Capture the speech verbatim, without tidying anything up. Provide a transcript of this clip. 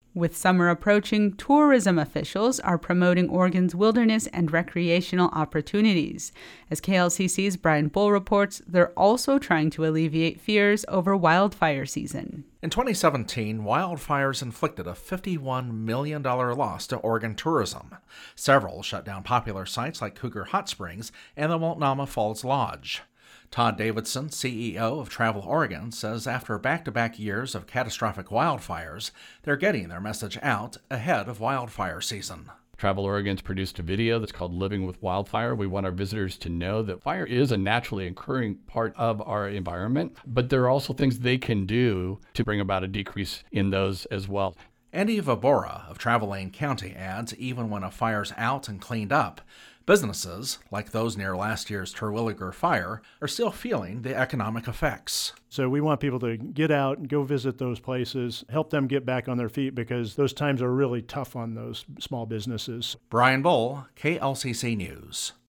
With summer approaching, tourism officials are promoting Oregon's wilderness and recreational opportunities. As K L C C's Brian Bull reports, they're also trying to alleviate fears over wildfire season. In twenty seventeen, wildfires inflicted a fifty-one million dollars loss to Oregon tourism. Several shut down popular sites like Cougar Hot Springs and the Multnomah Falls Lodge. Todd Davidson, C E O of Travel Oregon, says after back-to-back years of catastrophic wildfires, they're getting their message out ahead of wildfire season. Travel Oregon's produced a video that's called Living with Wildfire. We want our visitors to know that fire is a naturally occurring part of our environment, but there are also things they can do to bring about a decrease in those as well. Andy Vabora of Travel Lane County adds even when a fire's out and cleaned up, businesses, like those near last year's Terwilliger fire, are still feeling the economic effects. So we want people to get out and go visit those places, help them get back on their feet because those times are really tough on those small businesses. Brian Bull, K L C C News.